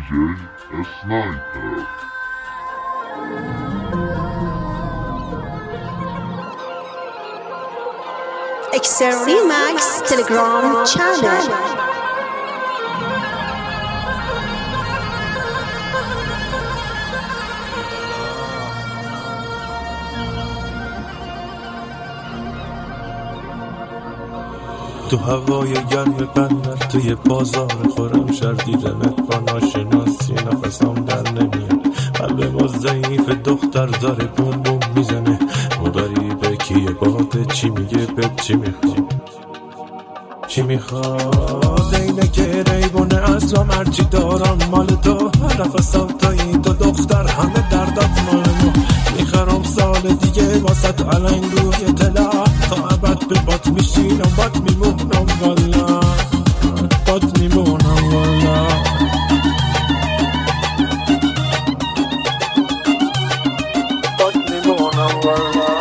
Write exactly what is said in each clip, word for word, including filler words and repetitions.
جی Sniper. Extremax Telegram channel. تو هوای گرم بندر توی بازار خورم شهر دیدمت با ناشناسی نفسم در نمیاد. قلب ما ضعیف دختر داره بوم بوم میزنه. مداری به کیه باده چی میگه به چی میخواد چی میخواد اینه که ریبونه اصلا هرچی دارم مال تو. نفسم تا این دو دختر همه دردات مال ما. میخرم سال دیگه واسه علنگ روی تلا تا ابد به بات میشینم بات میمونم والا بات میمونم والا بات میمونم والا.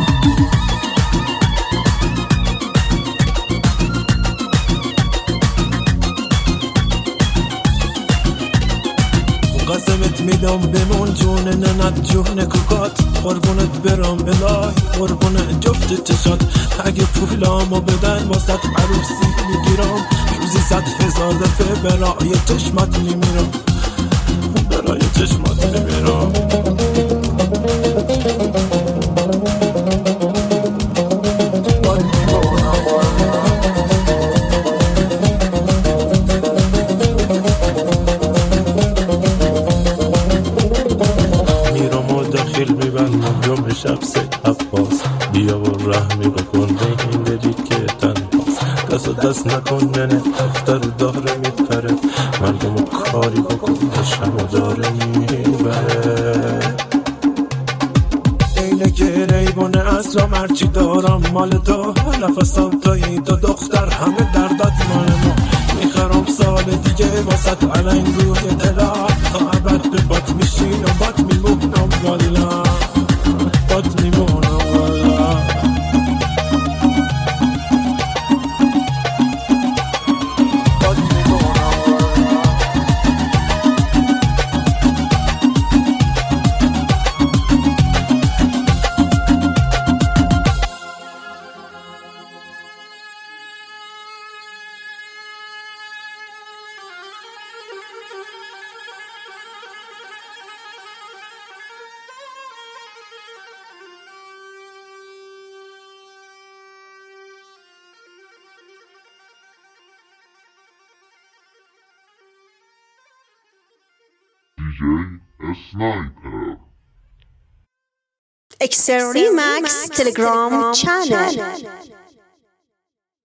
قسمت میدم بمون جون ننت جون کوکات. قربونت برام الهی قربون جفت چشات. اگه پولامو بدن واسه عروسی میگیرم. روزی صد هزار دفعه برای چشمت میمیرم برای چشمت میمیرم. جمع شب سه عباس بیا و رحمی بکن به این دلی که تنهاست. دست و دست نکن ننه دفتر داره میپره. مردم کاری بکن شمو داره میبره. اینه که ریبونه اصلا مرچی دارم مال تو. نفسم تا این دو دختر همه دردات مال ما. میخرم سال دیگه واسه علنگ روی تلا تا ابد به بات میشینم بات میمونم والا بات میمونم والا. بات میمونم والا. دی جی Sniper. Extremax Telegram channel.